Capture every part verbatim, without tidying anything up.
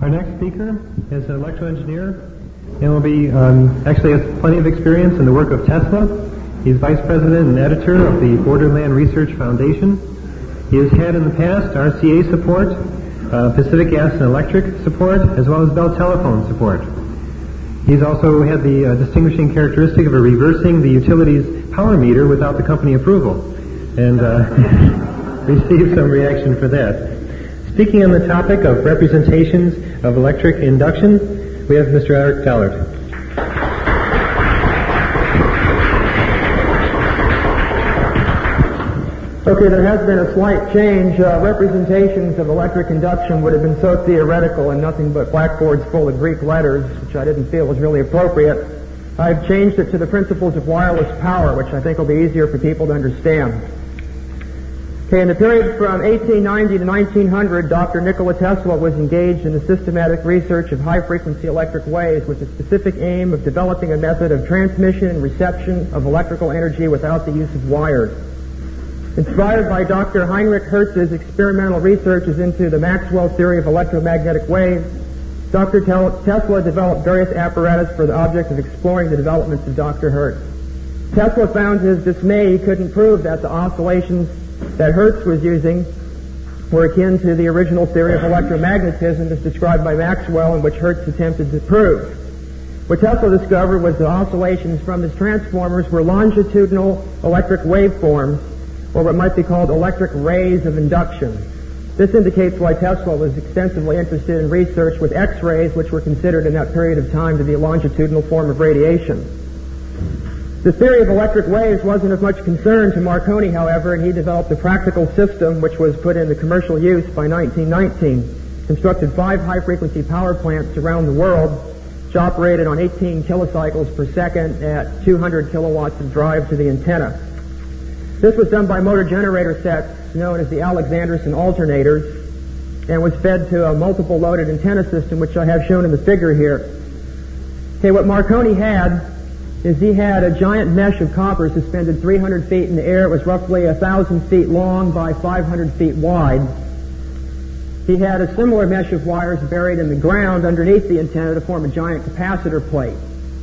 Our next speaker is an electrical engineer and will be, um, actually has plenty of experience in the work of Tesla. He's vice president and editor of the Borderland Research Foundation. He has had in the past R C A support, uh, Pacific Gas and Electric support, as well as Bell Telephone support. He's also had the uh, distinguishing characteristic of reversing the utility's power meter without the company approval, and uh, received some reaction for that. Speaking on the topic of representations of electric induction, we have Mister Eric Dollard. Okay, there has been a slight change. Uh, representations of electric induction would have been so theoretical and nothing but blackboards full of Greek letters, which I didn't feel was really appropriate. I've changed it to the principles of wireless power, which I think will be easier for people to understand. Okay, in the period from eighteen ninety to nineteen hundred, Doctor Nikola Tesla was engaged in the systematic research of high-frequency electric waves with the specific aim of developing a method of transmission and reception of electrical energy without the use of wires. Inspired by Doctor Heinrich Hertz's experimental researches into the Maxwell theory of electromagnetic waves, Doctor Tesla developed various apparatus for the object of exploring the developments of Doctor Hertz. Tesla found to his dismay he couldn't prove that the oscillations that Hertz was using were akin to the original theory of electromagnetism as described by Maxwell and which Hertz attempted to prove. What Tesla discovered was the oscillations from his transformers were longitudinal electric waveforms, or what might be called electric rays of induction. This indicates why Tesla was extensively interested in research with X-rays, which were considered in that period of time to be a longitudinal form of radiation. The theory of electric waves wasn't of much concern to Marconi, however, and he developed a practical system which was put into commercial use by nineteen nineteen. Constructed five high-frequency power plants around the world, which operated on eighteen kilocycles per second at two hundred kilowatts of drive to the antenna. This was done by motor generator sets known as the Alexanderson alternators and was fed to a multiple loaded antenna system, which I have shown in the figure here. Okay, what Marconi had is he had a giant mesh of copper suspended three hundred feet in the air. It was roughly one thousand feet long by five hundred feet wide. He had a similar mesh of wires buried in the ground underneath the antenna to form a giant capacitor plate.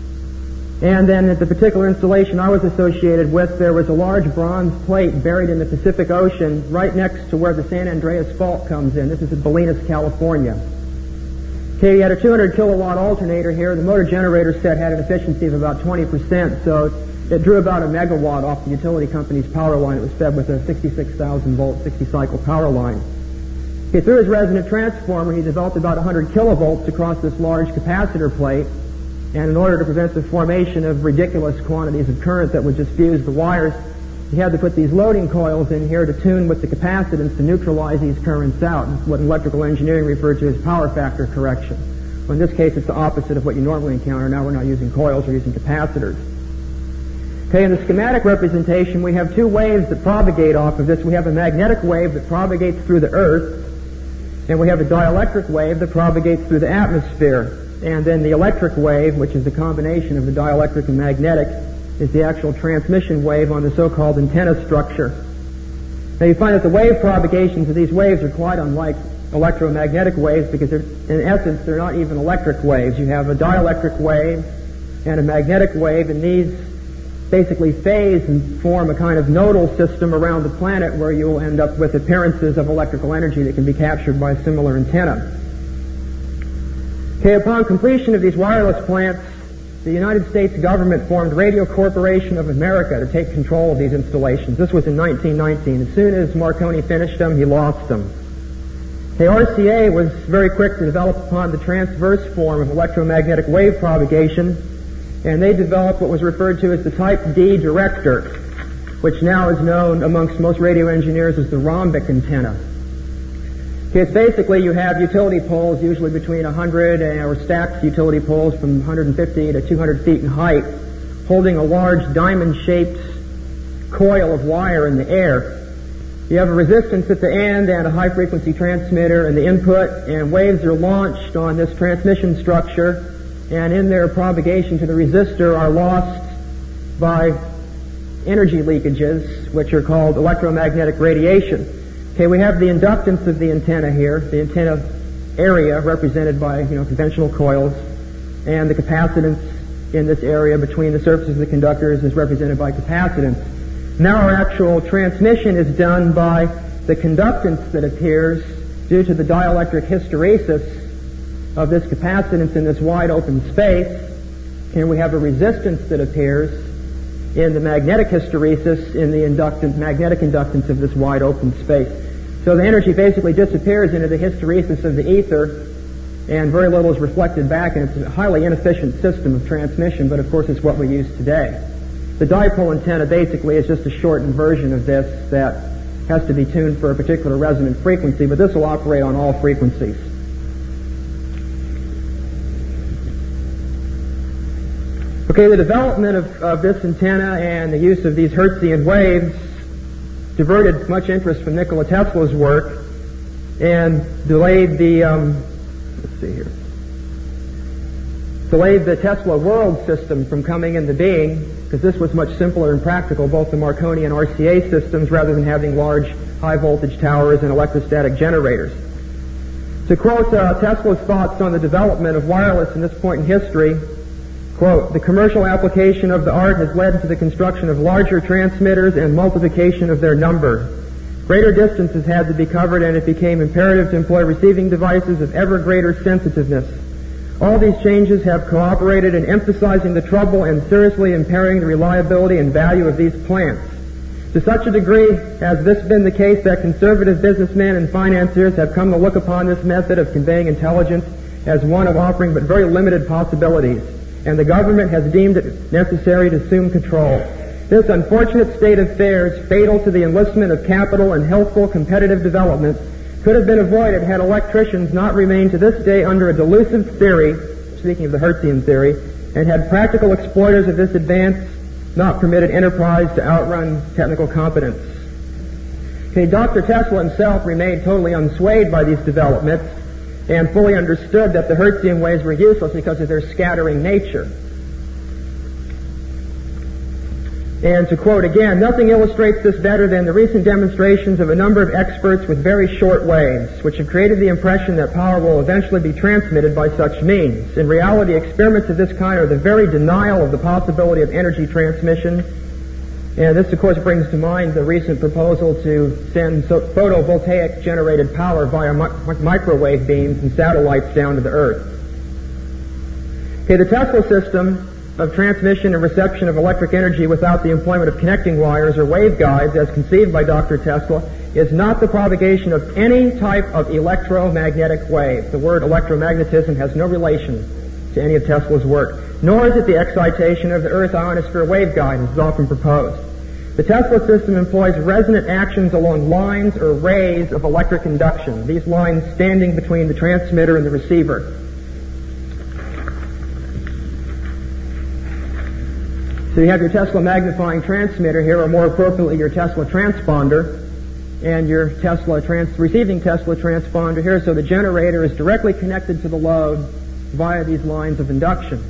And then at the particular installation I was associated with, there was a large bronze plate buried in the Pacific Ocean right next to where the San Andreas Fault comes in. This is at Bolinas, California. Okay, you had a two hundred kilowatt alternator here. The motor generator set had an efficiency of about twenty percent, so it drew about a megawatt off the utility company's power line. It was fed with a sixty-six thousand volt, sixty cycle power line. Okay, through his resonant transformer, he developed about one hundred kilovolts across this large capacitor plate. And in order to prevent the formation of ridiculous quantities of current that would just fuse the wires, he had to put these loading coils in here to tune with the capacitance to neutralize these currents out. It's what electrical engineering referred to as power factor correction. Well, in this case, it's the opposite of what you normally encounter. Now we're not using coils, we're using capacitors. Okay, in the schematic representation, we have two waves that propagate off of this. We have a magnetic wave that propagates through the Earth, and we have a dielectric wave that propagates through the atmosphere. And then the electric wave, which is a combination of the dielectric and magnetic, is the actual transmission wave on the so-called antenna structure. Now you find that the wave propagations of these waves are quite unlike electromagnetic waves because in essence they're not even electric waves. You have a dielectric wave and a magnetic wave, and these basically phase and form a kind of nodal system around the planet where you'll end up with appearances of electrical energy that can be captured by a similar antenna. Okay, upon completion of these wireless plants, the United States government formed Radio Corporation of America to take control of these installations. This was in nineteen nineteen. As soon as Marconi finished them, he lost them. Okay, R C A was very quick to develop upon the transverse form of electromagnetic wave propagation, and they developed what was referred to as the Type D director, which now is known amongst most radio engineers as the rhombic antenna. Okay, it's basically you have utility poles usually between one hundred or stacked utility poles from one hundred fifty to two hundred feet in height, holding a large diamond-shaped coil of wire in the air. You have a resistance at the end and a high-frequency transmitter in the input, and waves are launched on this transmission structure, and in their propagation to the resistor are lost by energy leakages, which are called electromagnetic radiation. Okay, we have the inductance of the antenna here. The antenna area represented by, you know, conventional coils, and the capacitance in this area between the surfaces of the conductors is represented by capacitance. Now our actual transmission is done by the conductance that appears due to the dielectric hysteresis of this capacitance in this wide open space, and we have a resistance that appears in the magnetic hysteresis in the inductance, magnetic inductance of this wide open space. So the energy basically disappears into the hysteresis of the ether, and very little is reflected back, and it's a highly inefficient system of transmission, but of course it's what we use today. The dipole antenna basically is just a shortened version of this that has to be tuned for a particular resonant frequency, but this will operate on all frequencies. Okay, the development of, of this antenna and the use of these Hertzian waves diverted much interest from Nikola Tesla's work and delayed the, um, let's see here, delayed the Tesla world system from coming into being, because this was much simpler and practical, both the Marconi and R C A systems, rather than having large high voltage towers and electrostatic generators. To quote uh, Tesla's thoughts on the development of wireless in this point in history, quote, "The commercial application of the art has led to the construction of larger transmitters and multiplication of their number. Greater distances had to be covered, and it became imperative to employ receiving devices of ever greater sensitiveness. All these changes have cooperated in emphasizing the trouble and seriously impairing the reliability and value of these plants. To such a degree has this been the case that conservative businessmen and financiers have come to look upon this method of conveying intelligence as one of offering but very limited possibilities, and the government has deemed it necessary to assume control. This unfortunate state of affairs, fatal to the enlistment of capital and healthful competitive development, could have been avoided had electricians not remained to this day under a delusive theory," speaking of the Hertzian theory, "and had practical exploiters of this advance not permitted enterprise to outrun technical competence." Okay, Doctor Tesla himself remained totally unswayed by these developments and fully understood that the Hertzian waves were useless because of their scattering nature. And to quote again, "Nothing illustrates this better than the recent demonstrations of a number of experts with very short waves, which have created the impression that power will eventually be transmitted by such means. In reality, experiments of this kind are the very denial of the possibility of energy transmission." And this, of course, brings to mind the recent proposal to send so- photovoltaic generated power via mi- microwave beams and satellites down to the Earth. Okay, the Tesla system of transmission and reception of electric energy without the employment of connecting wires or waveguides, as conceived by Doctor Tesla, is not the propagation of any type of electromagnetic wave. The word electromagnetism has no relation to any of Tesla's work, nor is it the excitation of the Earth ionosphere waveguide, as is often proposed. The Tesla system employs resonant actions along lines or rays of electric induction, these lines standing between the transmitter and the receiver. So you have your Tesla magnifying transmitter here, or more appropriately your Tesla transponder, and your Tesla trans- receiving Tesla transponder here, so the generator is directly connected to the load via these lines of induction.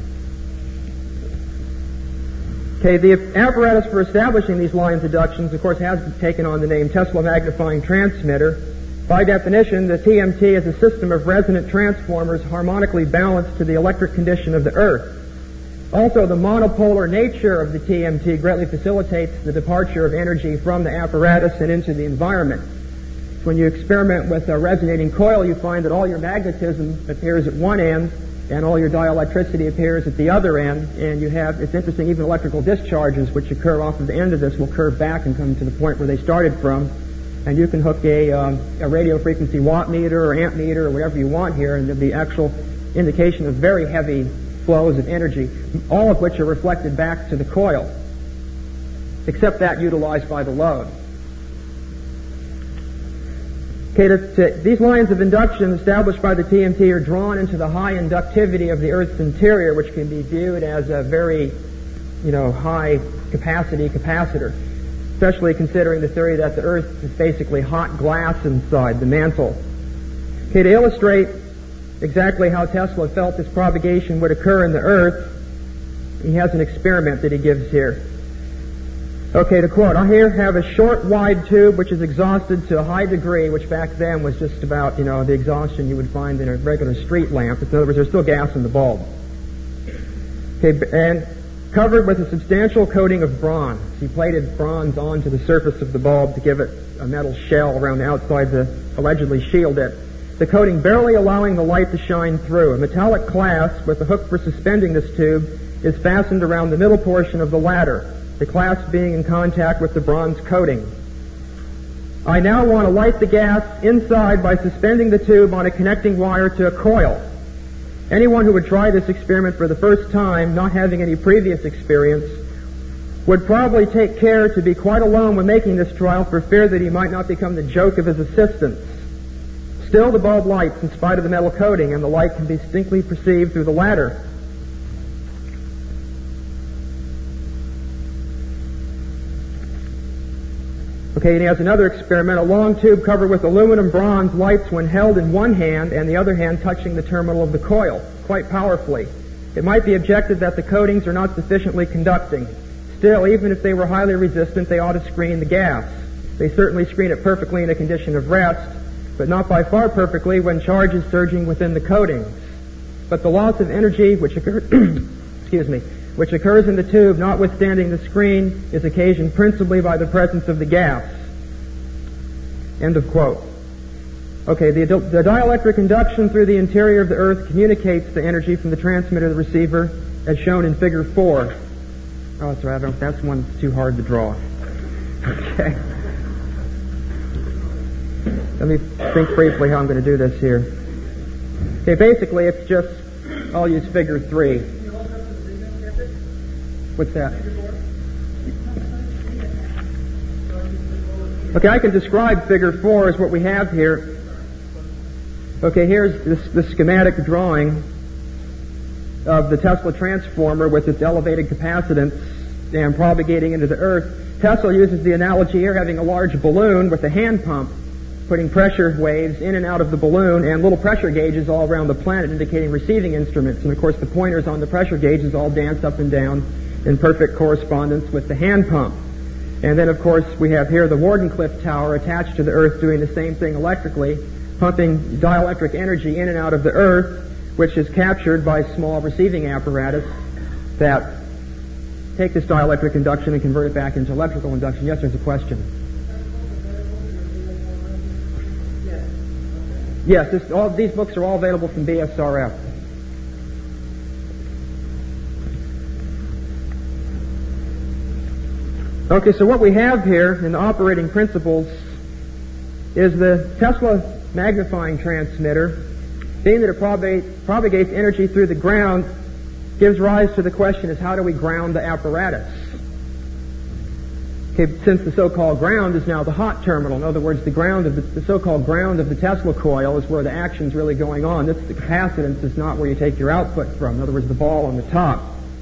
Okay, the apparatus for establishing these lines of inductions, of course, has taken on the name Tesla magnifying transmitter. By definition, the T M T is a system of resonant transformers harmonically balanced to the electric condition of the Earth. Also, the monopolar nature of the T M T greatly facilitates the departure of energy from the apparatus and into the environment. When you experiment with a resonating coil, you find that all your magnetism appears at one end and all your dielectricity appears at the other end, and you have, it's interesting, even electrical discharges which occur off of the end of this will curve back and come to the point where they started from, and you can hook a, um, a radio frequency watt meter or amp meter or whatever you want here, and there'll be actual indication of very heavy flows of energy, all of which are reflected back to the coil, except that utilized by the load. Okay, to, to, these lines of induction established by the T M T are drawn into the high inductivity of the Earth's interior, which can be viewed as a very, you know, high capacity capacitor, especially considering the theory that the Earth is basically hot glass inside the mantle. Okay, to illustrate exactly how Tesla felt this propagation would occur in the Earth, he has an experiment that he gives here. Okay, to quote, I here have a short, wide tube which is exhausted to a high degree, which back then was just about, you know, the exhaustion you would find in a regular street lamp. In other words, there's still gas in the bulb. Okay, and covered with a substantial coating of bronze. He plated bronze onto the surface of the bulb to give it a metal shell around the outside to allegedly shield it. The coating barely allowing the light to shine through. A metallic clasp with a hook for suspending this tube is fastened around the middle portion of the ladder, the clasp being in contact with the bronze coating. I now want to light the gas inside by suspending the tube on a connecting wire to a coil. Anyone who would try this experiment for the first time, not having any previous experience, would probably take care to be quite alone when making this trial for fear that he might not become the joke of his assistants. Still, the bulb lights in spite of the metal coating, and the light can be distinctly perceived through the ladder. Okay, and he has another experiment. A long tube covered with aluminum bronze lights when held in one hand and the other hand touching the terminal of the coil, quite powerfully. It might be objected that the coatings are not sufficiently conducting. Still, even if they were highly resistant, they ought to screen the gas. They certainly screen it perfectly in a condition of rest, but not by far perfectly when charge is surging within the coatings. But the loss of energy which occurs, excuse me, which occurs in the tube, notwithstanding the screen, is occasioned principally by the presence of the gas. End of quote. Okay, the, the dielectric induction through the interior of the earth communicates the energy from the transmitter to the receiver, as shown in figure four. Oh, that's right, that's one that's too hard to draw. Okay. Let me think briefly how I'm going to do this here. Okay, basically it's just, I'll use figure three. What's that? Okay, I can describe figure four as what we have here. Okay, here's this, this schematic drawing of the Tesla transformer with its elevated capacitance and propagating into the earth. Tesla uses the analogy here, having a large balloon with a hand pump, putting pressure waves in and out of the balloon and little pressure gauges all around the planet indicating receiving instruments. And of course the pointers on the pressure gauges all dance up and down in perfect correspondence with the hand pump. And then, of course, we have here the Wardenclyffe Tower attached to the Earth doing the same thing electrically, pumping dielectric energy in and out of the Earth, which is captured by small receiving apparatus that take this dielectric induction and convert it back into electrical induction. Yes, there's a question. Yes, this, all these books are all available from B S R F. Okay, so what we have here in the operating principles is the Tesla magnifying transmitter, being that it propagates, propagates energy through the ground, gives rise to the question is how do we ground the apparatus? Okay, since the so-called ground is now the hot terminal, in other words, the ground of the, the so-called ground of the Tesla coil is where the action's really going on. This, the capacitance is not where you take your output from, in other words, the ball on the top.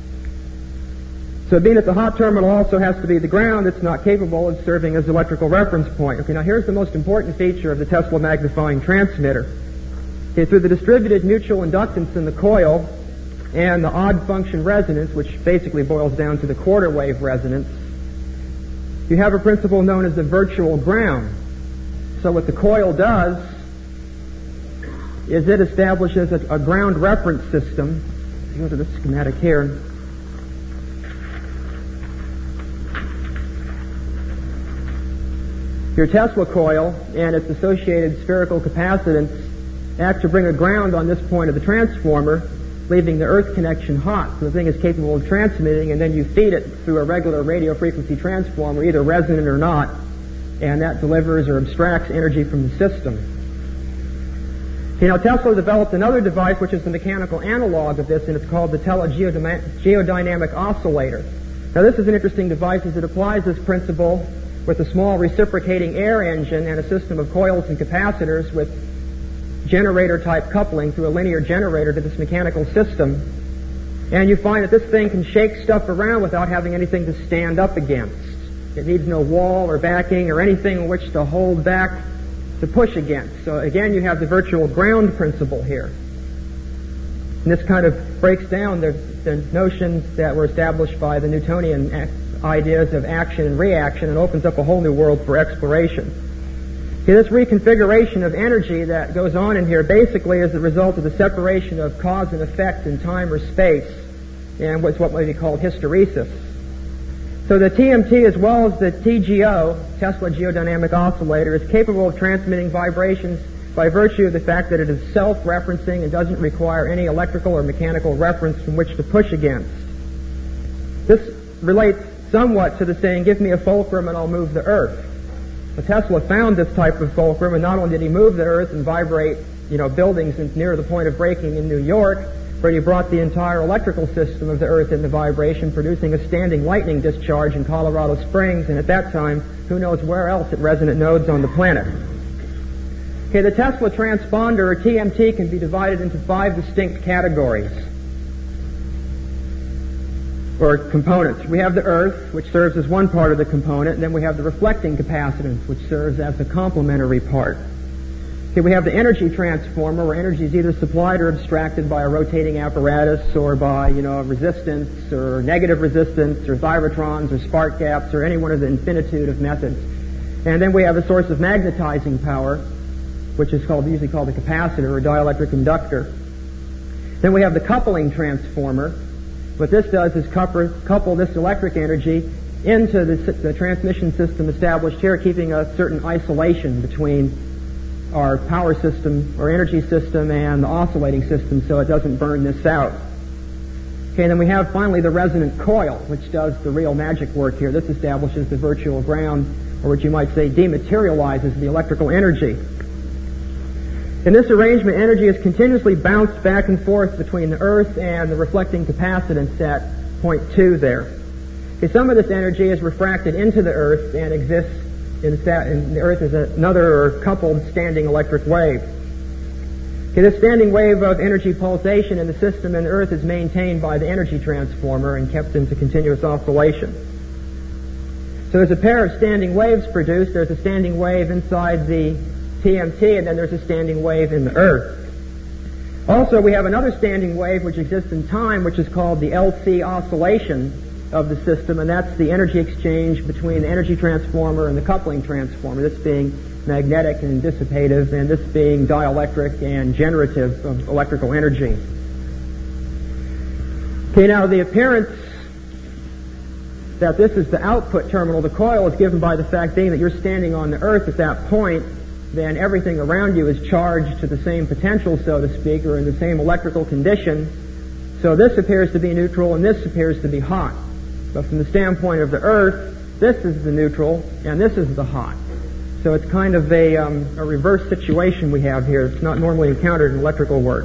So being that the hot terminal also has to be the ground, it's not capable of serving as the electrical reference point. Okay, now here's the most important feature of the Tesla magnifying transmitter. Okay, through the distributed mutual inductance in the coil and the odd function resonance, which basically boils down to the quarter wave resonance, you have a principle known as the virtual ground. So what the coil does is it establishes a, a ground reference system. Let's go to this schematic here. Your Tesla coil and its associated spherical capacitance act to bring a ground on this point of the transformer, leaving the earth connection hot. So the thing is capable of transmitting, and then you feed it through a regular radio frequency transformer, either resonant or not, and that delivers or abstracts energy from the system. You know, Tesla developed another device which is the mechanical analog of this, and it's called the telegeodynamic oscillator. Now this is an interesting device as it applies this principle with a small reciprocating air engine and a system of coils and capacitors with generator-type coupling through a linear generator to this mechanical system. And you find that this thing can shake stuff around without having anything to stand up against. It needs no wall or backing or anything in which to hold back to push against. So again, you have the virtual ground principle here. And this kind of breaks down the, the notions that were established by the Newtonian ideas of action and reaction and opens up a whole new world for exploration. Okay, this reconfiguration of energy that goes on in here basically is the result of the separation of cause and effect in time or space, and what's what might be called hysteresis. So the T M T, as well as the T G O, Tesla Geodynamic Oscillator, is capable of transmitting vibrations by virtue of the fact that it is self-referencing and doesn't require any electrical or mechanical reference from which to push against. This relates somewhat to the saying, give me a fulcrum and I'll move the earth. Well, Tesla found this type of fulcrum, and not only did he move the earth and vibrate, you know, buildings near the point of breaking in New York, but he brought the entire electrical system of the earth into vibration, producing a standing lightning discharge in Colorado Springs, and at that time, who knows where else at resonant nodes on the planet. Okay, the Tesla transponder, or T M T, can be divided into five distinct categories, or components. We have the earth, which serves as one part of the component, and then we have the reflecting capacitance, which serves as a complementary part. Okay, we have the energy transformer, where energy is either supplied or abstracted by a rotating apparatus, or by, you know, resistance, or negative resistance, or gyrotrons, or spark gaps, or any one of the infinitude of methods. And then we have a source of magnetizing power, which is called usually called a capacitor or dielectric inductor. Then we have the coupling transformer. What this does is couple, couple this electric energy into the, the transmission system established here, keeping a certain isolation between our power system or energy system and the oscillating system so it doesn't burn this out. Okay, and then we have finally the resonant coil, which does the real magic work here. This establishes the virtual ground, or what you might say dematerializes the electrical energy. In this arrangement, energy is continuously bounced back and forth between the earth and the reflecting capacitance at point two there. Okay, some of this energy is refracted into the earth and exists in the, in the earth as another or coupled standing electric wave. Okay, this standing wave of energy pulsation in the system in the earth is maintained by the energy transformer and kept into continuous oscillation. So there's a pair of standing waves produced. There's a standing wave inside the T M T, and then there's a standing wave in the earth. Also, we have another standing wave which exists in time, which is called the L C oscillation of the system, and that's the energy exchange between the energy transformer and the coupling transformer, this being magnetic and dissipative, and this being dielectric and generative of electrical energy. Okay, now the appearance that this is the output terminal, the coil, is given by the fact being that you're standing on the earth at that point, then everything around you is charged to the same potential, so to speak, or in the same electrical condition. So this appears to be neutral and this appears to be hot. But from the standpoint of the earth, this is the neutral and this is the hot. So it's kind of a, um, a reverse situation we have here. It's not normally encountered in electrical work.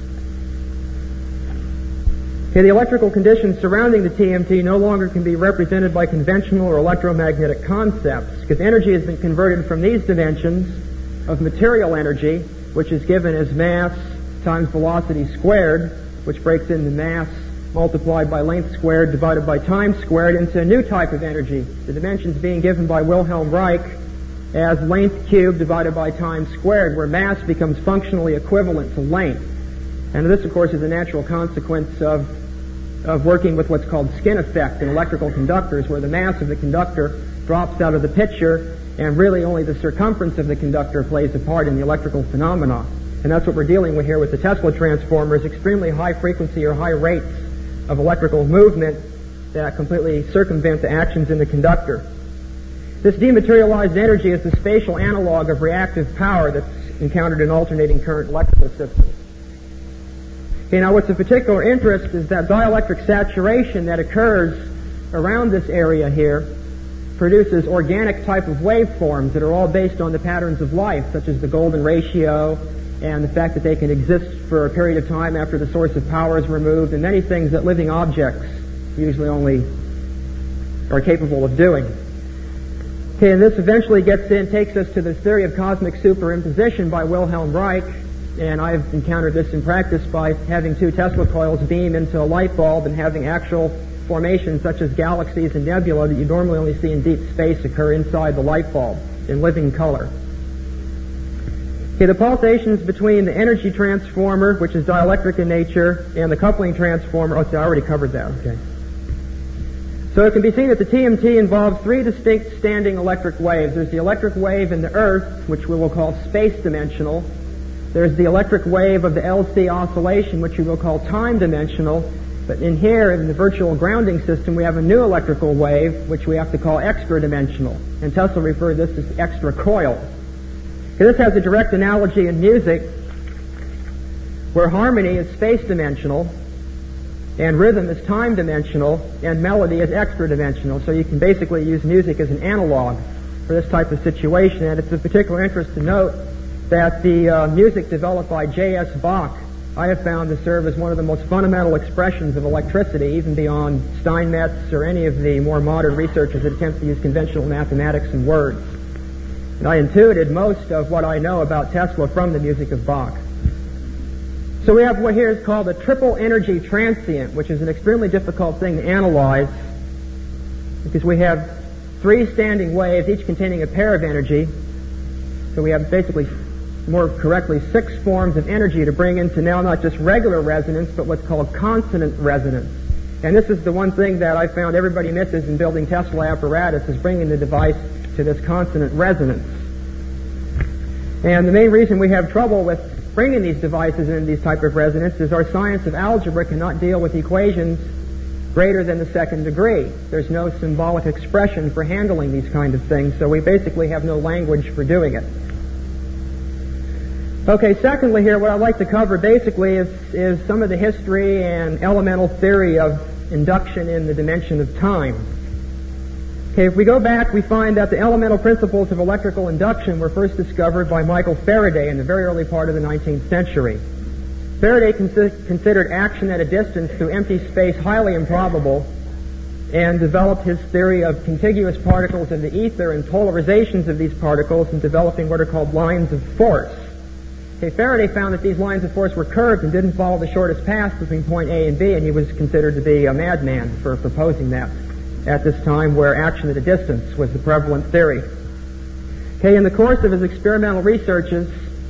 Okay, the electrical conditions surrounding the T M T no longer can be represented by conventional or electromagnetic concepts, because energy has been converted from these dimensions of material energy, which is given as mass times velocity squared, which breaks into mass multiplied by length squared divided by time squared, into a new type of energy, the dimensions being given by Wilhelm Reich as length cubed divided by time squared, where mass becomes functionally equivalent to length. And this, of course, is a natural consequence of of working with what's called skin effect in electrical conductors, where the mass of the conductor drops out of the picture, and really only the circumference of the conductor plays a part in the electrical phenomena. And that's what we're dealing with here with the Tesla transformers, extremely high frequency or high rates of electrical movement that completely circumvent the actions in the conductor. This dematerialized energy is the spatial analog of reactive power that's encountered in alternating current electrical systems. Okay, now what's of particular interest is that dielectric saturation that occurs around this area here produces organic type of waveforms that are all based on the patterns of life, such as the golden ratio and the fact that they can exist for a period of time after the source of power is removed, and many things that living objects usually only are capable of doing. Okay, and this eventually gets in, takes us to the theory of cosmic superimposition by Wilhelm Reich, and I've encountered this in practice by having two Tesla coils beam into a light bulb and having actual formations such as galaxies and nebula that you normally only see in deep space occur inside the light bulb in living color. Okay, the pulsations between the energy transformer, which is dielectric in nature, and the coupling transformer, oh, see, I already covered that, okay. So it can be seen that the T M T involves three distinct standing electric waves. There's the electric wave in the Earth, which we will call space-dimensional. There's the electric wave of the L C oscillation, which we will call time-dimensional. But in here, in the virtual grounding system, we have a new electrical wave, which we have to call extra-dimensional. And Tesla referred to this as extra coil. This has a direct analogy in music, where harmony is space-dimensional, and rhythm is time-dimensional, and melody is extra-dimensional. So you can basically use music as an analog for this type of situation. And it's of particular interest to note that the uh, music developed by J S Bach I have found to serve as one of the most fundamental expressions of electricity, even beyond Steinmetz or any of the more modern researchers that attempt to use conventional mathematics and words. And I intuited most of what I know about Tesla from the music of Bach. So we have what here is called a triple energy transient, which is an extremely difficult thing to analyze because we have three standing waves, each containing a pair of energy. So we have basically, more correctly, six forms of energy to bring into now not just regular resonance, but what's called consonant resonance. And this is the one thing that I found everybody misses in building Tesla apparatus, is bringing the device to this consonant resonance. And the main reason we have trouble with bringing these devices into these type of resonance is our science of algebra cannot deal with equations greater than the second degree. There's no symbolic expression for handling these kind of things, so we basically have no language for doing it. Okay, secondly here, what I'd like to cover basically is, is some of the history and elemental theory of induction in the dimension of time. Okay, if we go back, we find that the elemental principles of electrical induction were first discovered by Michael Faraday in the very early part of the nineteenth century. Faraday consi- considered action at a distance through empty space highly improbable and developed his theory of contiguous particles in the ether and polarizations of these particles in developing what are called lines of force. Okay, Faraday found that these lines of force were curved and didn't follow the shortest path between point A and B, and he was considered to be a madman for proposing that at this time where action at a distance was the prevalent theory. Okay, in the course of his experimental researches,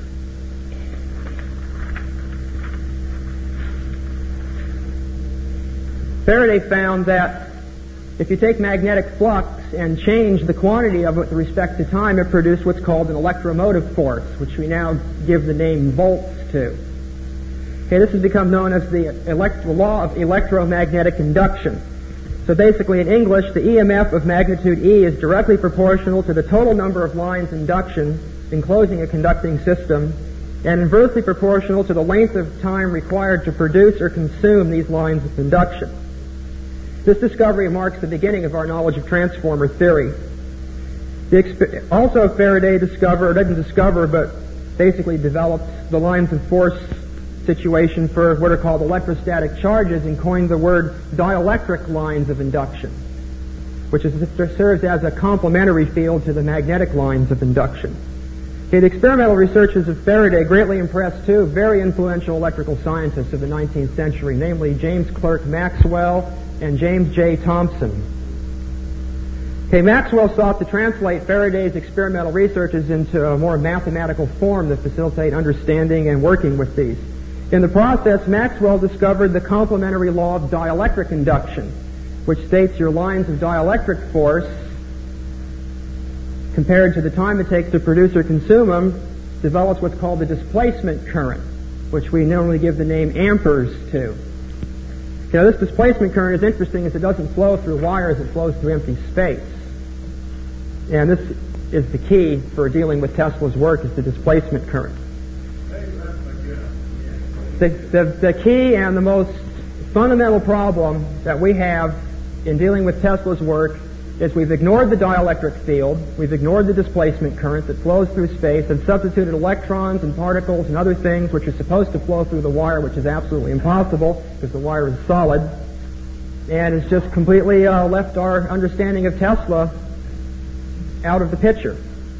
Faraday found that if you take magnetic flux and change the quantity of it with respect to time, it produced what's called an electromotive force, which we now give the name volts to. Okay, this has become known as the elect- law of electromagnetic induction. So basically, in English, the E M F of magnitude E is directly proportional to the total number of lines induction enclosing a conducting system, and inversely proportional to the length of time required to produce or consume these lines of induction. This discovery marks the beginning of our knowledge of transformer theory. The exp- also, Faraday discovered, or didn't discover, but basically developed the lines of force situation for what are called electrostatic charges and coined the word dielectric lines of induction, which is, serves as a complementary field to the magnetic lines of induction. Okay, the experimental researches of Faraday greatly impressed two very influential electrical scientists of the nineteenth century, namely James Clerk Maxwell and James J. Thomson. Okay, Maxwell sought to translate Faraday's experimental researches into a more mathematical form to facilitate understanding and working with these. In the process, Maxwell discovered the complementary law of dielectric induction, which states your lines of dielectric force, compared to the time it takes to produce or consume them, develops what's called the displacement current, which we normally give the name amperes to. Now, this displacement current is interesting as it doesn't flow through wires, it flows through empty space. And this is the key for dealing with Tesla's work, is the displacement current. The, the, the key and the most fundamental problem that we have in dealing with Tesla's work is we've ignored the dielectric field, we've ignored the displacement current that flows through space, and substituted electrons and particles and other things which are supposed to flow through the wire, which is absolutely impossible because the wire is solid, and it's just completely uh, left our understanding of Tesla out of the picture.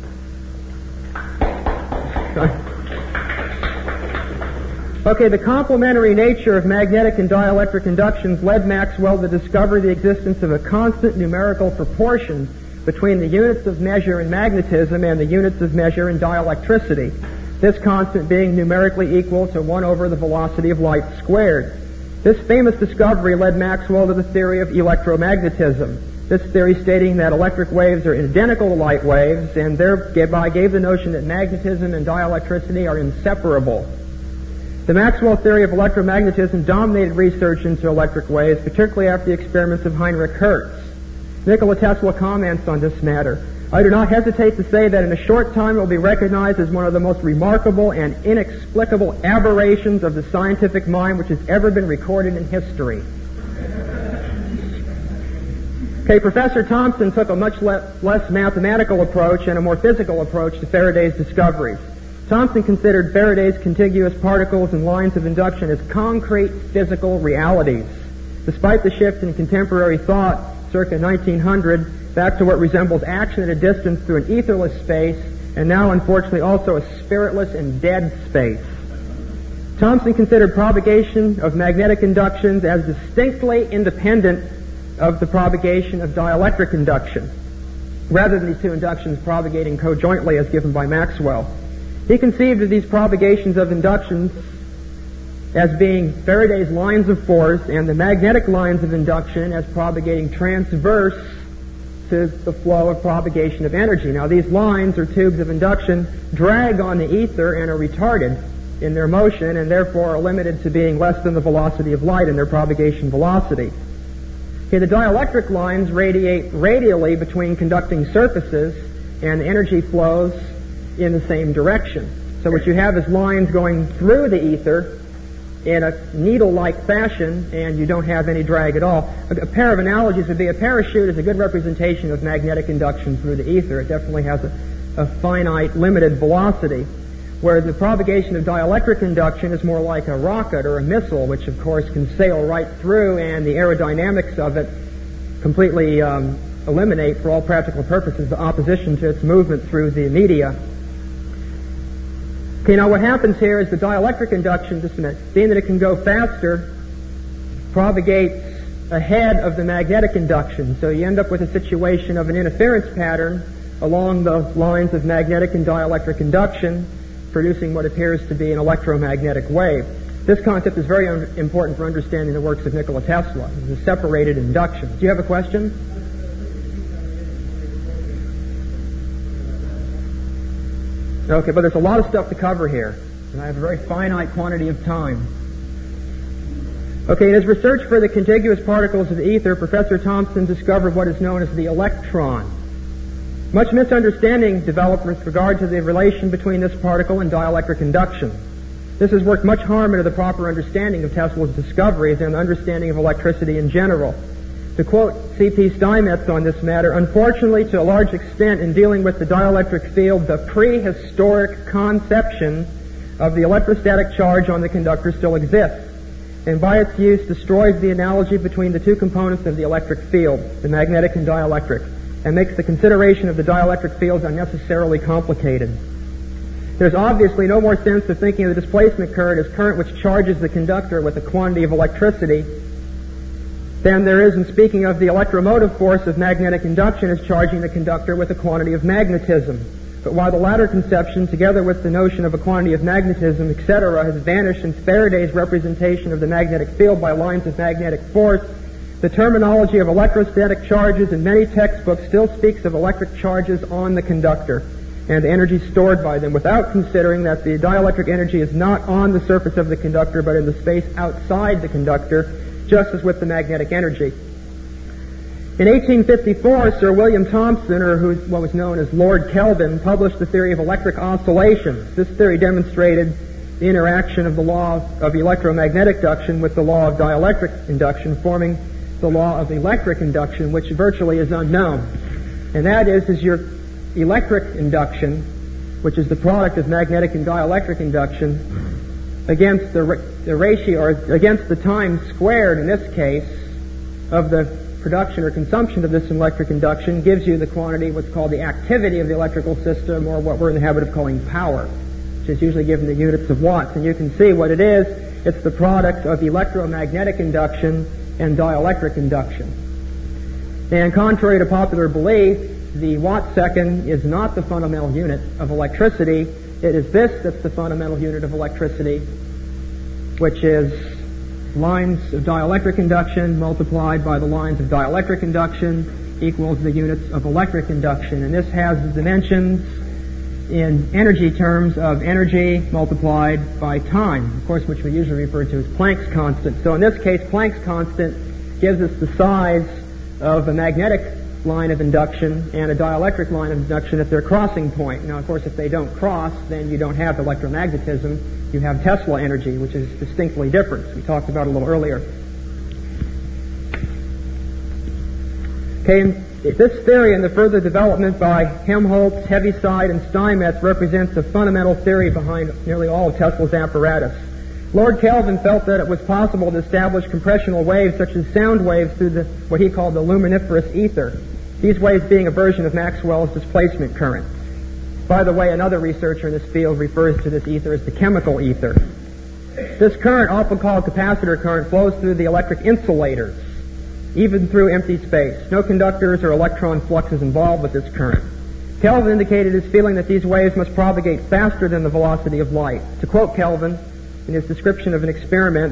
Okay, the complementary nature of magnetic and dielectric inductions led Maxwell to discover the existence of a constant numerical proportion between the units of measure in magnetism and the units of measure in dielectricity, this constant being numerically equal to one over the velocity of light squared. This famous discovery led Maxwell to the theory of electromagnetism. This theory stating that electric waves are identical to light waves, and thereby gave the notion that magnetism and dielectricity are inseparable. The Maxwell theory of electromagnetism dominated research into electric waves, particularly after the experiments of Heinrich Hertz. Nikola Tesla comments on this matter. I do not hesitate to say that in a short time it will be recognized as one of the most remarkable and inexplicable aberrations of the scientific mind which has ever been recorded in history. Okay, Professor Thomson took a much le- less mathematical approach and a more physical approach to Faraday's discoveries. Thomson considered Faraday's contiguous particles and lines of induction as concrete physical realities. Despite the shift in contemporary thought, circa nineteen hundred, back to what resembles action at a distance through an etherless space, and now, unfortunately, also a spiritless and dead space. Thomson considered propagation of magnetic inductions as distinctly independent of the propagation of dielectric induction, rather than these two inductions propagating cojointly as given by Maxwell. He conceived of these propagations of inductions as being Faraday's lines of force and the magnetic lines of induction as propagating transverse to the flow of propagation of energy. Now, these lines or tubes of induction drag on the ether and are retarded in their motion and therefore are limited to being less than the velocity of light in their propagation velocity. Okay, the dielectric lines radiate radially between conducting surfaces and the energy flows in the same direction. So what you have is lines going through the ether in a needle-like fashion, and you don't have any drag at all. A, a pair of analogies would be a parachute is a good representation of magnetic induction through the ether. It definitely has a, a finite, limited velocity, where the propagation of dielectric induction is more like a rocket or a missile, which of course can sail right through, and the aerodynamics of it completely um, eliminate, for all practical purposes, the opposition to its movement through the media. Okay, now what happens here is the dielectric induction, just a minute, being that it can go faster, propagates ahead of the magnetic induction. So you end up with a situation of an interference pattern along the lines of magnetic and dielectric induction, producing what appears to be an electromagnetic wave. This concept is very un- important for understanding the works of Nikola Tesla. It's a separated induction. Do you have a question? Okay, but there's a lot of stuff to cover here, and I have a very finite quantity of time. Okay, in his research for the contiguous particles of the ether, Professor Thomson discovered what is known as the electron. Much misunderstanding developed with regard to the relation between this particle and dielectric induction. This has worked much harm into the proper understanding of Tesla's discoveries and the understanding of electricity in general. To quote C P Steinmetz on this matter, unfortunately, to a large extent, in dealing with the dielectric field, the prehistoric conception of the electrostatic charge on the conductor still exists, and by its use destroys the analogy between the two components of the electric field, the magnetic and dielectric, and makes the consideration of the dielectric fields unnecessarily complicated. There's obviously no more sense of thinking of the displacement current as current which charges the conductor with a quantity of electricity than there is in speaking of the electromotive force of magnetic induction as charging the conductor with a quantity of magnetism. But while the latter conception, together with the notion of a quantity of magnetism, et cetera, has vanished in Faraday's representation of the magnetic field by lines of magnetic force, the terminology of electrostatic charges in many textbooks still speaks of electric charges on the conductor and the energy stored by them, without considering that the dielectric energy is not on the surface of the conductor but in the space outside the conductor, just as with the magnetic energy. In eighteen fifty-four, Sir William Thomson, or who what was known as Lord Kelvin, published the theory of electric oscillations. This theory demonstrated the interaction of the law of electromagnetic induction with the law of dielectric induction, forming the law of electric induction, which virtually is unknown. And that is, is your electric induction, which is the product of magnetic and dielectric induction, against the, the ratio, or against the time squared, in this case, of the production or consumption of this electric induction, gives you the quantity, what's called the activity of the electrical system, or what we're in the habit of calling power, which is usually given in units of watts. And you can see what it is. It's the product of electromagnetic induction and dielectric induction. And contrary to popular belief, the watt-second is not the fundamental unit of electricity. It is this that's the fundamental unit of electricity, which is lines of dielectric induction multiplied by the lines of dielectric induction equals the units of electric induction. And this has the dimensions in energy terms of energy multiplied by time, of course, which we usually refer to as Planck's constant. So in this case, Planck's constant gives us the size of a magnetic line of induction and a dielectric line of induction at their crossing point. Now, of course, if they don't cross, then you don't have electromagnetism. You have Tesla energy, which is distinctly different. We talked about it a little earlier. Okay, and this theory and the further development by Helmholtz, Heaviside, and Steinmetz represents the fundamental theory behind nearly all of Tesla's apparatus. Lord Kelvin felt that it was possible to establish compressional waves such as sound waves through the, what he called the luminiferous ether, these waves being a version of Maxwell's displacement current. By the way, another researcher in this field refers to this ether as the chemical ether. This current, often called capacitor current, flows through the electric insulators, even through empty space. No conductors or electron fluxes involved with this current. Kelvin indicated his feeling that these waves must propagate faster than the velocity of light. To quote Kelvin in his description of an experiment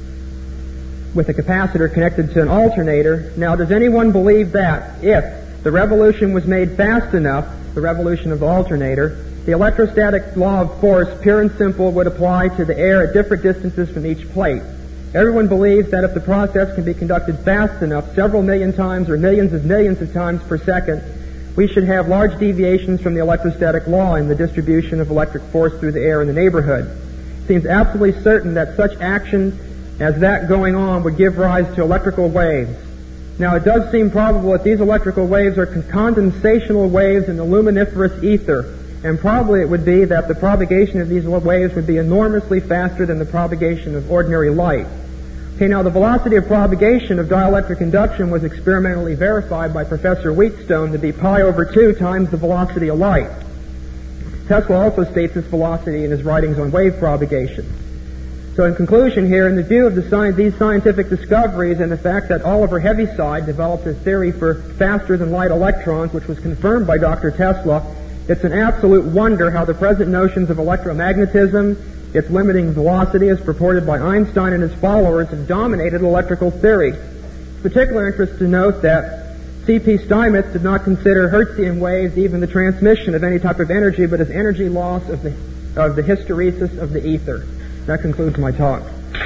with a capacitor connected to an alternator, "Now, does anyone believe that if the revolution was made fast enough, the revolution of the alternator, the electrostatic law of force, pure and simple, would apply to the air at different distances from each plate? Everyone believes that if the process can be conducted fast enough, several million times or millions of millions of times per second, we should have large deviations from the electrostatic law in the distribution of electric force through the air in the neighborhood. It seems absolutely certain that such action as that going on would give rise to electrical waves. Now, it does seem probable that these electrical waves are condensational waves in the luminiferous ether, and probably it would be that the propagation of these waves would be enormously faster than the propagation of ordinary light." Okay, now the velocity of propagation of dielectric induction was experimentally verified by Professor Wheatstone to be pi over two times the velocity of light. Tesla also states this velocity in his writings on wave propagation. So in conclusion here, in the view of the sci- these scientific discoveries and the fact that Oliver Heaviside developed his theory for faster-than-light electrons, which was confirmed by Doctor Tesla, it's an absolute wonder how the present notions of electromagnetism, its limiting velocity as purported by Einstein and his followers, have dominated electrical theory. It's of particular interest to note that C P Steinmetz did not consider Hertzian waves even the transmission of any type of energy, but as energy loss of the, of the hysteresis of the ether. That concludes my talk.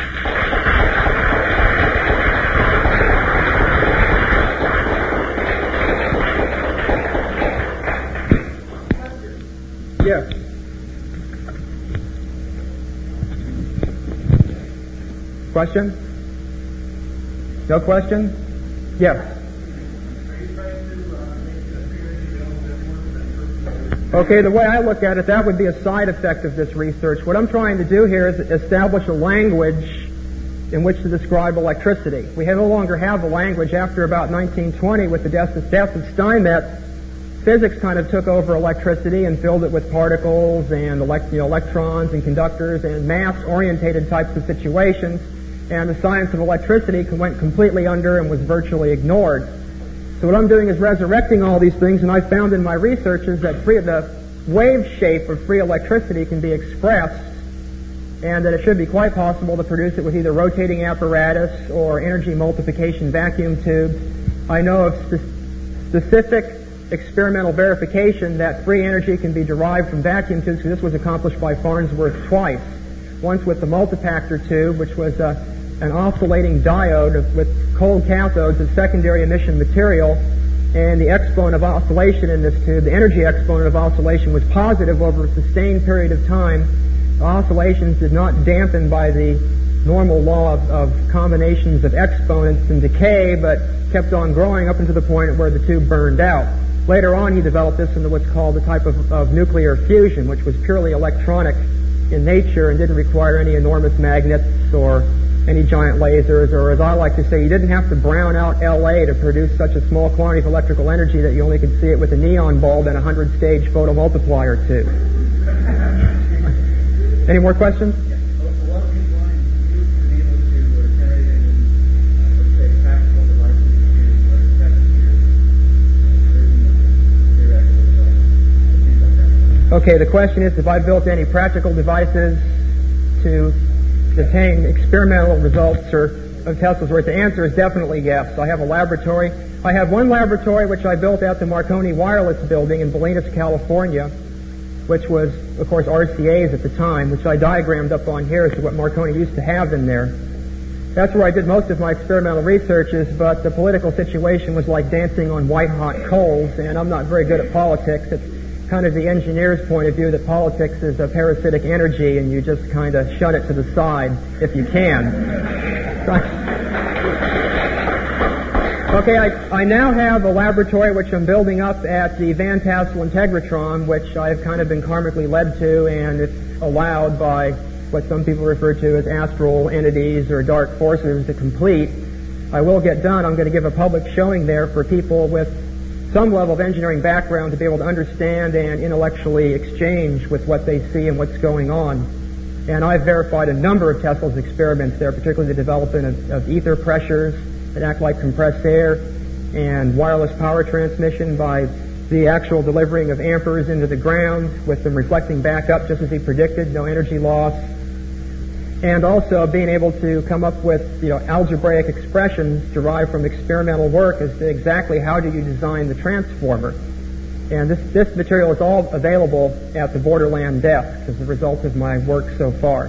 Yes. Question? No question? Yes. Okay, the way I look at it, that would be a side effect of this research. What I'm trying to do here is establish a language in which to describe electricity. We no longer have a language after about nineteen twenty with the death of Steinmetz. Physics kind of took over electricity and filled it with particles and elect, you know, electrons and conductors and mass-orientated types of situations, and the science of electricity went completely under and was virtually ignored. So what I'm doing is resurrecting all these things, and I found in my research is that free, the wave shape of free electricity can be expressed, and that it should be quite possible to produce it with either rotating apparatus or energy multiplication vacuum tubes. I know of spe- specific experimental verification that free energy can be derived from vacuum tubes, because this was accomplished by Farnsworth twice. Once with the multipactor tube, which was uh, an oscillating diode of, with cold cathodes of secondary emission material, and the exponent of oscillation in this tube, the energy exponent of oscillation, was positive over a sustained period of time. The oscillations did not dampen by the normal law of, of combinations of exponents and decay, but kept on growing up into the point where the tube burned out. Later on, he developed this into what's called the type of, of nuclear fusion, which was purely electronic in nature and didn't require any enormous magnets or any giant lasers, or as I like to say, you didn't have to brown out L A to produce such a small quantity of electrical energy that you only could see it with a neon bulb and a hundred-stage photomultiplier tube. Any more questions? Okay, the question is, have I built any practical devices to obtain experimental results or of Tesla's work? The answer is definitely yes. I have a laboratory. I have one laboratory which I built at the Marconi Wireless Building in Bolinas, California, which was, of course, R C A's at the time, which I diagrammed up on here as to what Marconi used to have in there. That's where I did most of my experimental researches, but the political situation was like dancing on white-hot coals, and I'm not very good at politics. It's kind of the engineer's point of view that politics is a parasitic energy, and you just kind of shut it to the side if you can. Okay, I, I now have a laboratory which I'm building up at the Van Tassel Integratron, which I've kind of been karmically led to, and it's allowed by what some people refer to as astral entities or dark forces to complete. I will get done. I'm going to give a public showing there for people with some level of engineering background to be able to understand and intellectually exchange with what they see and what's going on. And I've verified a number of Tesla's experiments there, particularly the development of, of ether pressures that act like compressed air and wireless power transmission by the actual delivering of amperes into the ground with them reflecting back up just as he predicted, no energy loss. And also being able to come up with, you know, algebraic expressions derived from experimental work as to exactly how do you design the transformer. And this, this material is all available at the Borderland desk as a result of my work so far.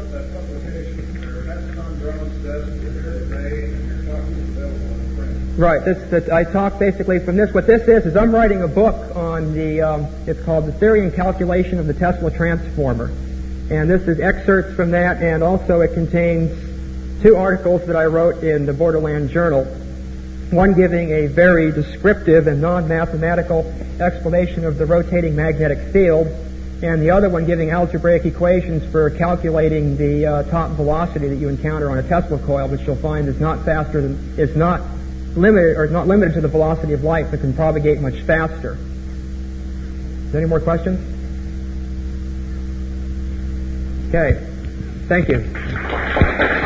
Right. This, this, I talk basically from this. What this is is I'm writing a book on the. Um, it's called "The Theory and Calculation of the Tesla Transformer," and this is excerpts from that, and also it contains two articles that I wrote in the Borderland Journal. One giving a very descriptive and non-mathematical explanation of the rotating magnetic field, and the other one giving algebraic equations for calculating the uh, top velocity that you encounter on a Tesla coil, which you'll find is not faster than is not. limited or not limited to the velocity of light, but can propagate much faster. Is there any more questions? Okay. Thank you.